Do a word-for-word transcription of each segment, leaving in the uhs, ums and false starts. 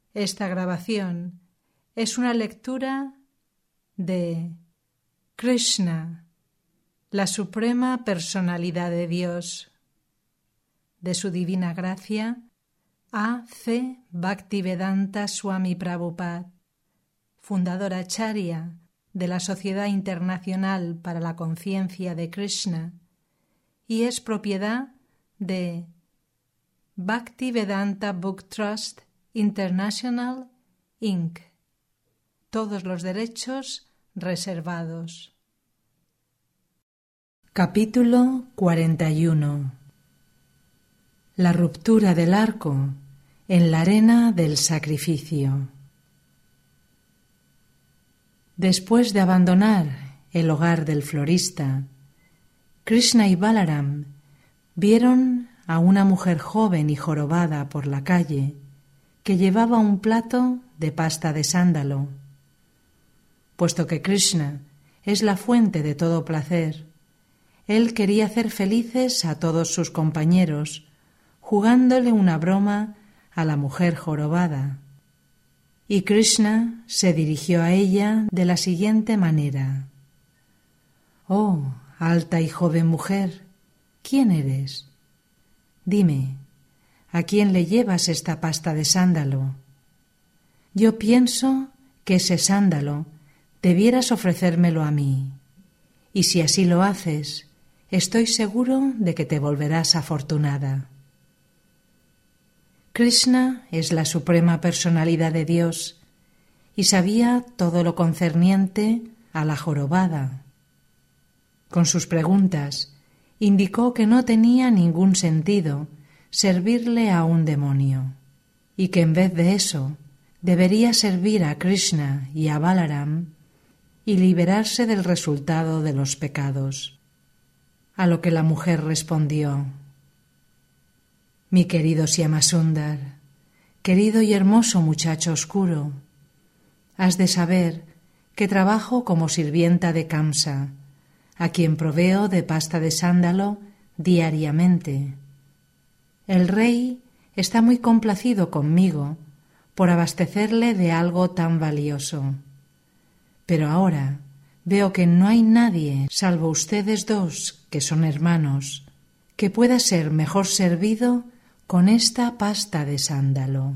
Esta grabación es una lectura de Krishna, la Suprema Personalidad de Dios, de su Divina Gracia, A C Bhaktivedanta Swami Prabhupada, fundador acharya de la Sociedad Internacional para la Conciencia de Krishna, y es propiedad de Bhaktivedanta Book Trust International, incorporated. Todos los derechos reservados. Capítulo cuarenta y uno. La ruptura del arco en la arena del sacrificio. Después de abandonar el hogar del florista, Krishna y Balaram vieron a una mujer joven y jorobada por la calle que llevaba un plato de pasta de sándalo. Puesto que Krishna es la fuente de todo placer, él quería hacer felices a todos sus compañeros, jugándole una broma a la mujer jorobada. Y Krishna se dirigió a ella de la siguiente manera: «Oh, alta y joven mujer, ¿quién eres? Dime, ¿a quién le llevas esta pasta de sándalo? Yo pienso que ese sándalo debieras ofrecérmelo a mí, y si así lo haces, estoy seguro de que te volverás afortunada». Krishna es la Suprema Personalidad de Dios y sabía todo lo concerniente a la jorobada. Con sus preguntas indicó que no tenía ningún sentido servirle a un demonio y que en vez de eso debería servir a Krishna y a Balaram y liberarse del resultado de los pecados. A lo que la mujer respondió: «Mi querido Shyamasundar, querido y hermoso muchacho oscuro, has de saber que trabajo como sirvienta de Kamsa, a quien proveo de pasta de sándalo diariamente. El rey está muy complacido conmigo por abastecerle de algo tan valioso. Pero ahora veo que no hay nadie, salvo ustedes dos, que son hermanos, que pueda ser mejor servido con esta pasta de sándalo».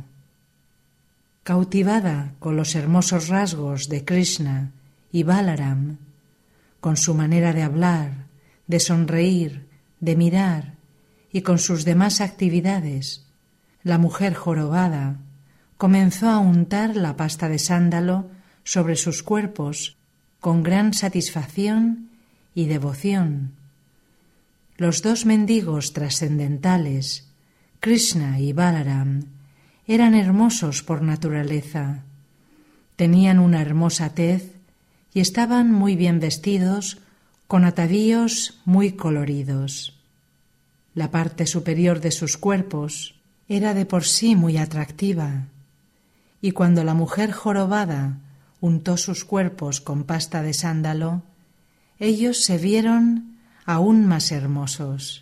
Cautivada con los hermosos rasgos de Krishna y Balaram, con su manera de hablar, de sonreír, de mirar y con sus demás actividades, la mujer jorobada comenzó a untar la pasta de sándalo sobre sus cuerpos con gran satisfacción y devoción. Los dos mendigos trascendentales, Krishna y Balaram, eran hermosos por naturaleza. Tenían una hermosa tez y estaban muy bien vestidos con atavíos muy coloridos. La parte superior de sus cuerpos era de por sí muy atractiva, y cuando la mujer jorobada untó sus cuerpos con pasta de sándalo, ellos se vieron aún más hermosos.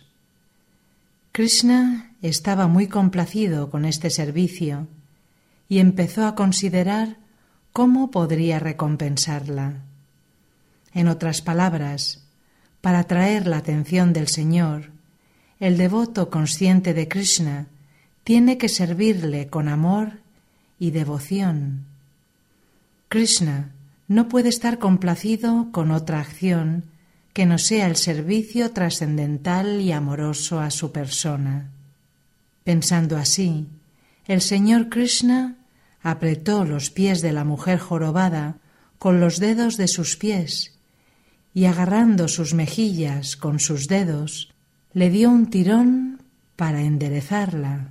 Krishna estaba muy complacido con este servicio y empezó a considerar cómo podría recompensarla. En otras palabras, para atraer la atención del Señor, el devoto consciente de Krishna tiene que servirle con amor y devoción. Krishna no puede estar complacido con otra acción que no sea el servicio trascendental y amoroso a su persona. Pensando así, el Señor Krishna apretó los pies de la mujer jorobada con los dedos de sus pies y, agarrando sus mejillas con sus dedos, le dio un tirón para enderezarla.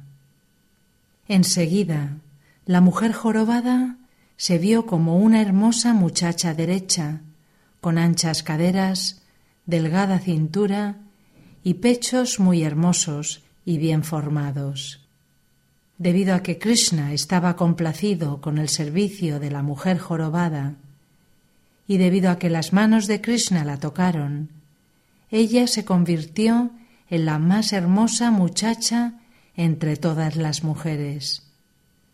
Enseguida, la mujer jorobada se vio como una hermosa muchacha derecha, con anchas caderas, delgada cintura y pechos muy hermosos y bien formados. Debido a que Krishna estaba complacido con el servicio de la mujer jorobada y debido a que las manos de Krishna la tocaron, ella se convirtió en la más hermosa muchacha entre todas las mujeres.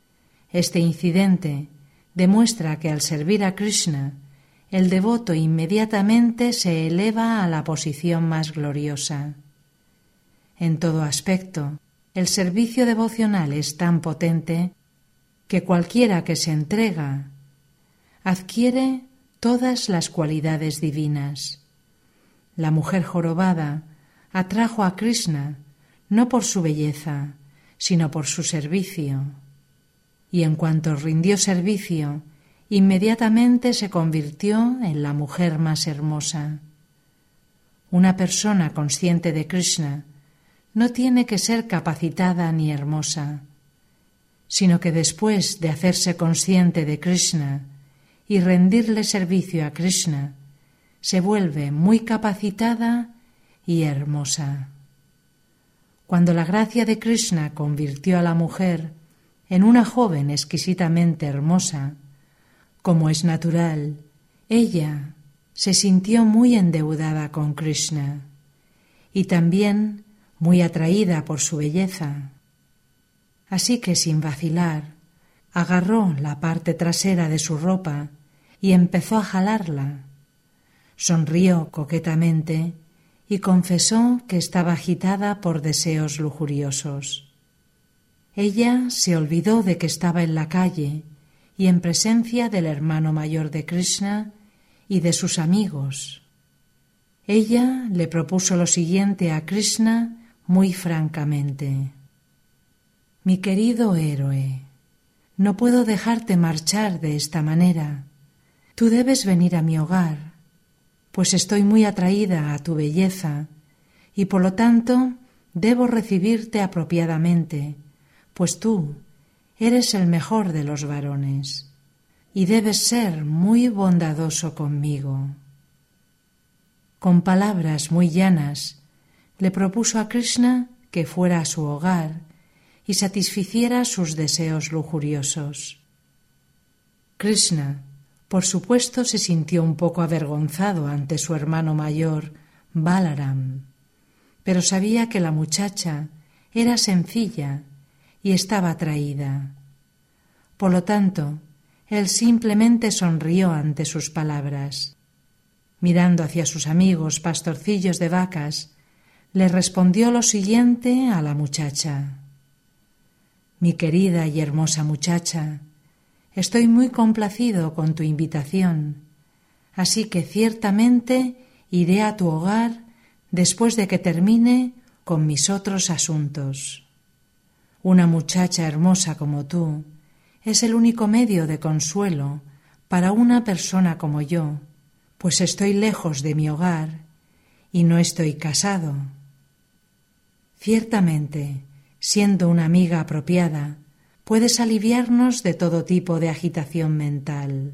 Este incidente demuestra que al servir a Krishna, el devoto inmediatamente se eleva a la posición más gloriosa. En todo aspecto, el servicio devocional es tan potente que cualquiera que se entrega adquiere todas las cualidades divinas. La mujer jorobada atrajo a Krishna no por su belleza, sino por su servicio. Y en cuanto rindió servicio, inmediatamente se convirtió en la mujer más hermosa. Una persona consciente de Krishna no tiene que ser capacitada ni hermosa, sino que después de hacerse consciente de Krishna y rendirle servicio a Krishna, se vuelve muy capacitada y hermosa. Cuando la gracia de Krishna convirtió a la mujer en una joven exquisitamente hermosa, como es natural, ella se sintió muy endeudada con Krishna y también muy atraída por su belleza. Así que sin vacilar, agarró la parte trasera de su ropa y empezó a jalarla. Sonrió coquetamente y confesó que estaba agitada por deseos lujuriosos. Ella se olvidó de que estaba en la calle y en presencia del hermano mayor de Krishna y de sus amigos. Ella le propuso lo siguiente a Krishna muy francamente: «Mi querido héroe, no puedo dejarte marchar de esta manera. Tú debes venir a mi hogar, pues estoy muy atraída a tu belleza y por lo tanto debo recibirte apropiadamente, pues tú eres el mejor de los varones y debes ser muy bondadoso conmigo». Con palabras muy llanas, le propuso a Krishna que fuera a su hogar y satisficiera sus deseos lujuriosos. Krishna, por supuesto, se sintió un poco avergonzado ante su hermano mayor, Balaram, pero sabía que la muchacha era sencilla y estaba atraída. Por lo tanto, él simplemente sonrió ante sus palabras. Mirando hacia sus amigos pastorcillos de vacas, le respondió lo siguiente a la muchacha: «Mi querida y hermosa muchacha, estoy muy complacido con tu invitación, así que ciertamente iré a tu hogar después de que termine con mis otros asuntos. Una muchacha hermosa como tú es el único medio de consuelo para una persona como yo, pues estoy lejos de mi hogar y no estoy casado. Ciertamente, siendo una amiga apropiada, puedes aliviarnos de todo tipo de agitación mental».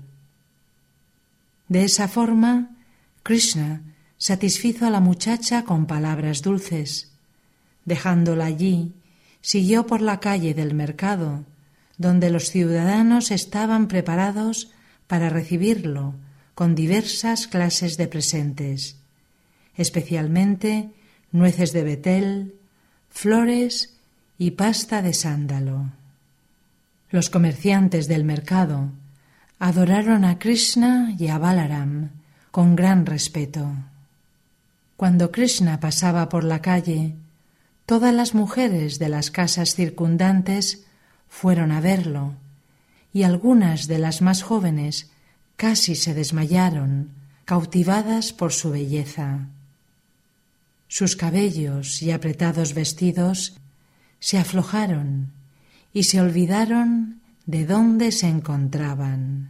De esa forma, Krishna satisfizo a la muchacha con palabras dulces. Dejándola allí, siguió por la calle del mercado, donde los ciudadanos estaban preparados para recibirlo con diversas clases de presentes, especialmente nueces de betel, flores y pasta de sándalo. Los comerciantes del mercado adoraron a Krishna y a Balaram con gran respeto. Cuando Krishna pasaba por la calle, todas las mujeres de las casas circundantes fueron a verlo, y algunas de las más jóvenes casi se desmayaron, cautivadas por su belleza. Sus cabellos y apretados vestidos se aflojaron y se olvidaron de dónde se encontraban.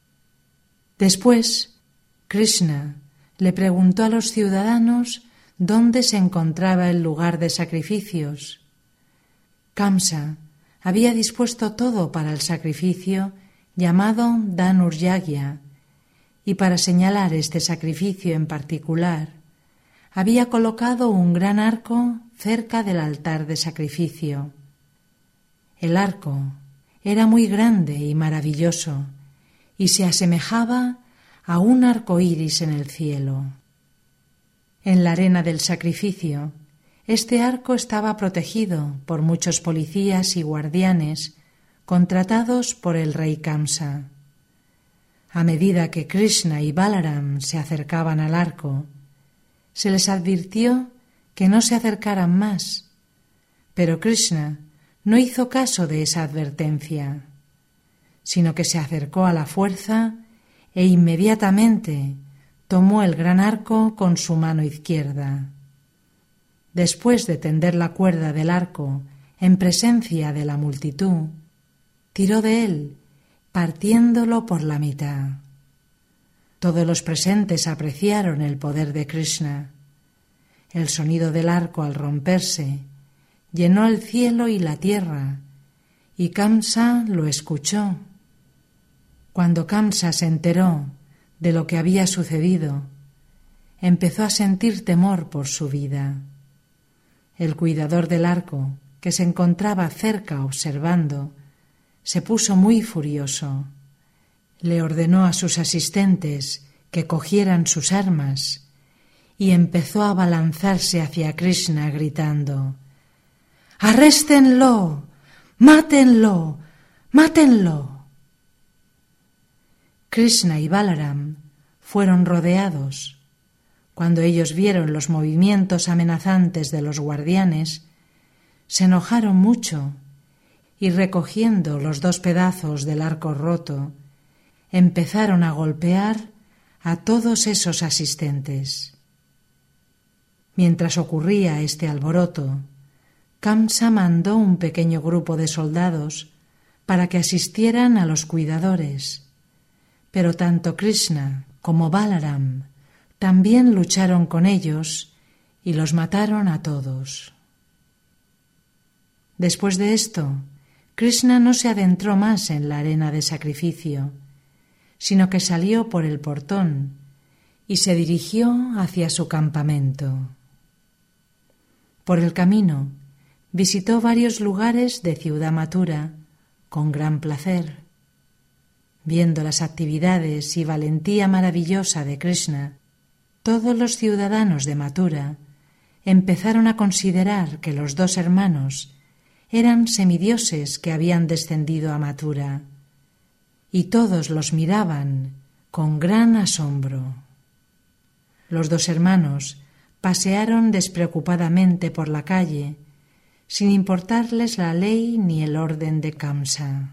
Después, Krishna le preguntó a los ciudadanos dónde se encontraba el lugar de sacrificios. Kamsa había dispuesto todo para el sacrificio llamado Dhanurjagya, y para señalar este sacrificio en particular, había colocado un gran arco cerca del altar de sacrificio. El arco era muy grande y maravilloso, y se asemejaba a un arco iris en el cielo. En la arena del sacrificio, este arco estaba protegido por muchos policías y guardianes contratados por el rey Kamsa. A medida que Krishna y Balaram se acercaban al arco, se les advirtió que no se acercaran más, pero Krishna no hizo caso de esa advertencia, sino que se acercó a la fuerza e inmediatamente tomó el gran arco con su mano izquierda. Después de tender la cuerda del arco en presencia de la multitud, tiró de él, partiéndolo por la mitad. Todos los presentes apreciaron el poder de Krishna. El sonido del arco al romperse llenó el cielo y la tierra, y Kamsa lo escuchó. Cuando Kamsa se enteró de lo que había sucedido, empezó a sentir temor por su vida. El cuidador del arco, que se encontraba cerca observando, se puso muy furioso. Le ordenó a sus asistentes que cogieran sus armas y empezó a abalanzarse hacia Krishna gritando: ¡Arréstenlo! ¡Mátenlo! ¡Mátenlo! Krishna y Balaram fueron rodeados. Cuando ellos vieron los movimientos amenazantes de los guardianes, se enojaron mucho y, recogiendo los dos pedazos del arco roto, empezaron a golpear a todos esos asistentes. Mientras ocurría este alboroto, Kamsa mandó un pequeño grupo de soldados para que asistieran a los cuidadores, pero tanto Krishna como Balaram también lucharon con ellos y los mataron a todos. Después de esto, Krishna no se adentró más en la arena de sacrificio, sino que salió por el portón y se dirigió hacia su campamento. Por el camino visitó varios lugares de Ciudad Mathura con gran placer. Viendo las actividades y valentía maravillosa de Krishna, todos los ciudadanos de Mathura empezaron a considerar que los dos hermanos eran semidioses que habían descendido a Mathura, y todos los miraban con gran asombro. Los dos hermanos pasearon despreocupadamente por la calle, sin importarles la ley ni el orden de Kamsa.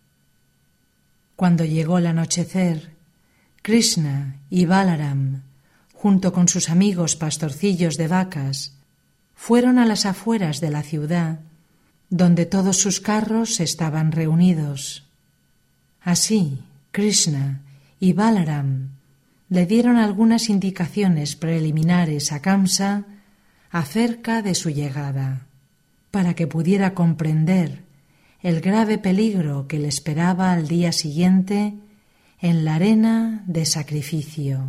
Cuando llegó el anochecer, Krishna y Balaram, junto con sus amigos pastorcillos de vacas, fueron a las afueras de la ciudad, donde todos sus carros estaban reunidos. Así, Krishna y Balaram le dieron algunas indicaciones preliminares a Kamsa acerca de su llegada, para que pudiera comprender el grave peligro que le esperaba al día siguiente en la arena de sacrificio.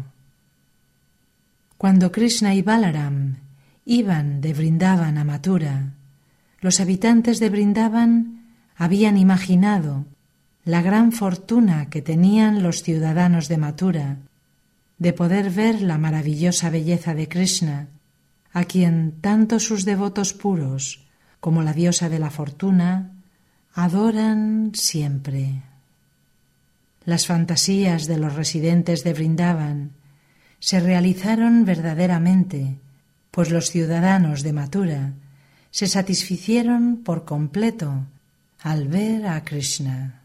Cuando Krishna y Balaram iban de Vrindavan a Mathura, los habitantes de Vrindavan habían imaginado la gran fortuna que tenían los ciudadanos de Mathura de poder ver la maravillosa belleza de Krishna, a quien tanto sus devotos puros como la diosa de la fortuna adoran siempre. Las fantasías de los residentes de Vrindavan se realizaron verdaderamente, pues los ciudadanos de Mathura se satisficieron por completo al ver a Krishna.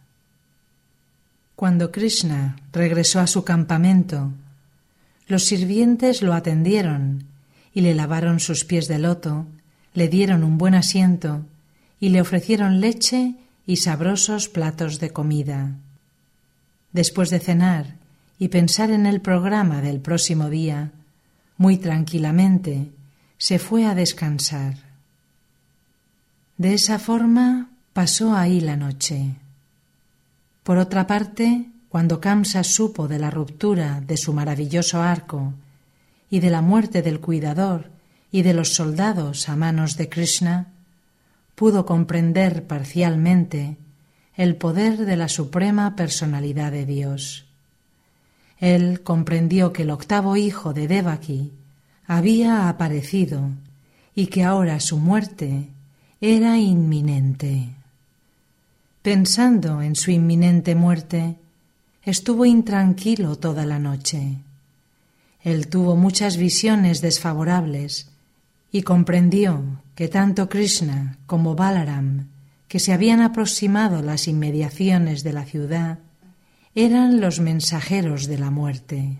Cuando Krishna regresó a su campamento, los sirvientes lo atendieron y le lavaron sus pies de loto, le dieron un buen asiento y le ofrecieron leche y sabrosos platos de comida. Después de cenar y pensar en el programa del próximo día, muy tranquilamente se fue a descansar. De esa forma pasó ahí la noche. Por otra parte, cuando Kamsa supo de la ruptura de su maravilloso arco y de la muerte del cuidador y de los soldados a manos de Krishna, pudo comprender parcialmente el poder de la suprema personalidad de Dios. Él comprendió que el octavo hijo de Devaki había aparecido y que ahora su muerte era inminente. Pensando en su inminente muerte, estuvo intranquilo toda la noche. Él tuvo muchas visiones desfavorables y comprendió que tanto Krishna como Balaram, que se habían aproximado a las inmediaciones de la ciudad, eran los mensajeros de la muerte.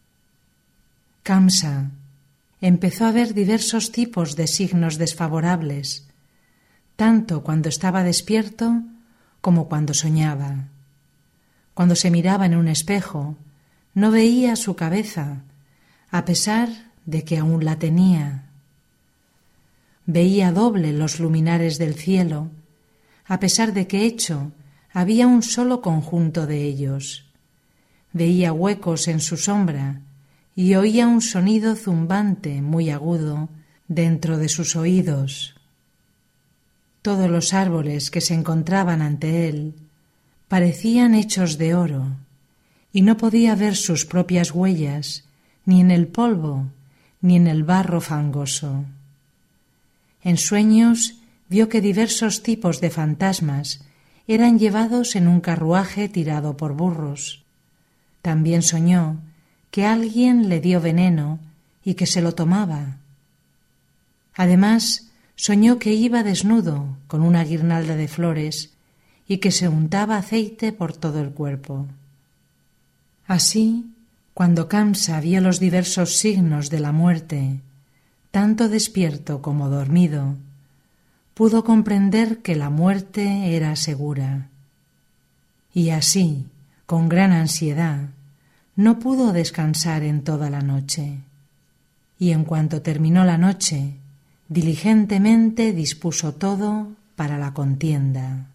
Kamsa empezó a ver diversos tipos de signos desfavorables, tanto cuando estaba despierto como cuando soñaba. Cuando se miraba en un espejo, no veía su cabeza, a pesar de que aún la tenía. Veía doble los luminares del cielo, a pesar de que hecho había un solo conjunto de ellos. Veía huecos en su sombra y oía un sonido zumbante muy agudo dentro de sus oídos. Todos los árboles que se encontraban ante él parecían hechos de oro, y no podía ver sus propias huellas ni en el polvo ni en el barro fangoso. En sueños vio que diversos tipos de fantasmas eran llevados en un carruaje tirado por burros. También soñó que alguien le dio veneno y que se lo tomaba. Además, soñó que iba desnudo con una guirnalda de flores y que se untaba aceite por todo el cuerpo. Así, cuando Kamsa vio los diversos signos de la muerte, tanto despierto como dormido, pudo comprender que la muerte era segura. Y así, con gran ansiedad, no pudo descansar en toda la noche. Y en cuanto terminó la noche, diligentemente dispuso todo para la contienda.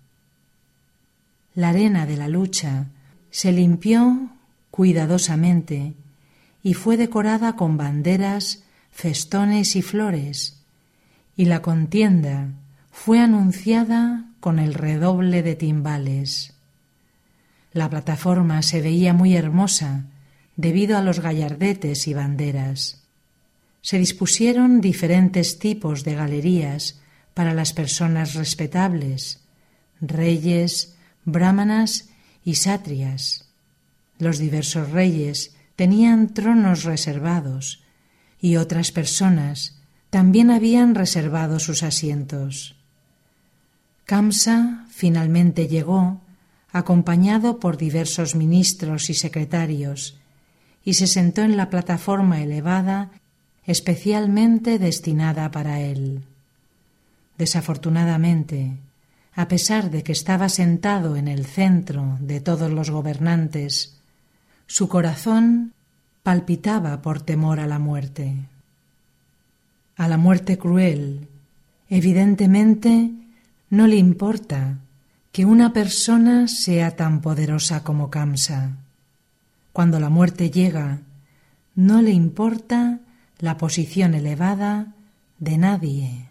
La arena de la lucha se limpió cuidadosamente y fue decorada con banderas, festones y flores, y la contienda fue anunciada con el redoble de timbales. La plataforma se veía muy hermosa debido a los gallardetes y banderas. Se dispusieron diferentes tipos de galerías para las personas respetables, reyes, brahmanas y sátrias. Los diversos reyes tenían tronos reservados y otras personas también habían reservado sus asientos. Kamsa finalmente llegó, acompañado por diversos ministros y secretarios, y se sentó en la plataforma elevada especialmente destinada para él. Desafortunadamente, a pesar de que estaba sentado en el centro de todos los gobernantes, su corazón palpitaba por temor a la muerte. A la muerte cruel, evidentemente, no le importa que una persona sea tan poderosa como Kamsa. Cuando la muerte llega, no le importa la posición elevada de nadie.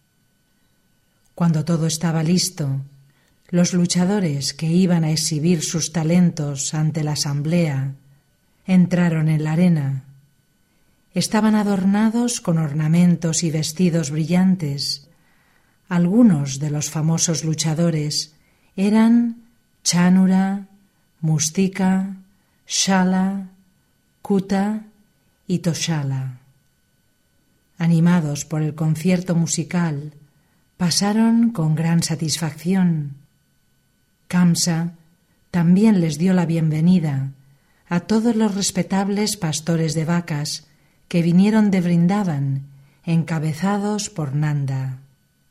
Cuando todo estaba listo, los luchadores que iban a exhibir sus talentos ante la asamblea entraron en la arena. Estaban adornados con ornamentos y vestidos brillantes. Algunos de los famosos luchadores eran Chanura, Mustika, Shala, Kuta y Toshala. Animados por el concierto musical, pasaron con gran satisfacción. Kamsa también les dio la bienvenida a todos los respetables pastores de vacas que vinieron de Vrindavan, encabezados por Nanda.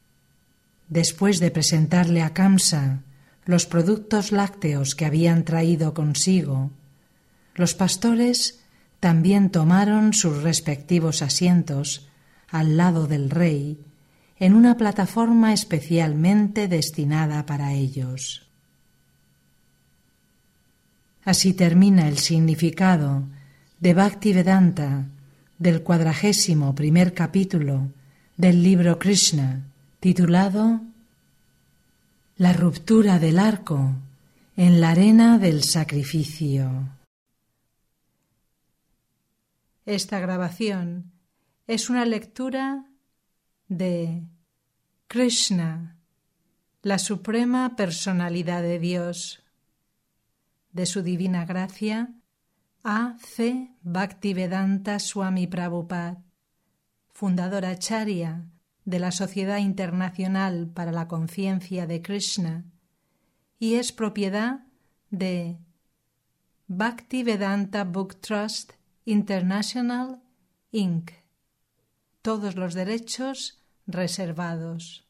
Después de presentarle a Kamsa los productos lácteos que habían traído consigo, los pastores también tomaron sus respectivos asientos al lado del rey en una plataforma especialmente destinada para ellos. Así termina el significado de Bhaktivedanta del cuadragésimo primer capítulo del libro Krishna, titulado La ruptura del arco en la arena del sacrificio. Esta grabación es una lectura de Krishna, la suprema personalidad de Dios. De su divina gracia, A C Bhaktivedanta Swami Prabhupada, fundador acharya de la Sociedad Internacional para la Conciencia de Krishna, y es propiedad de Bhaktivedanta Book Trust International, incorporated. Todos los derechos reservados.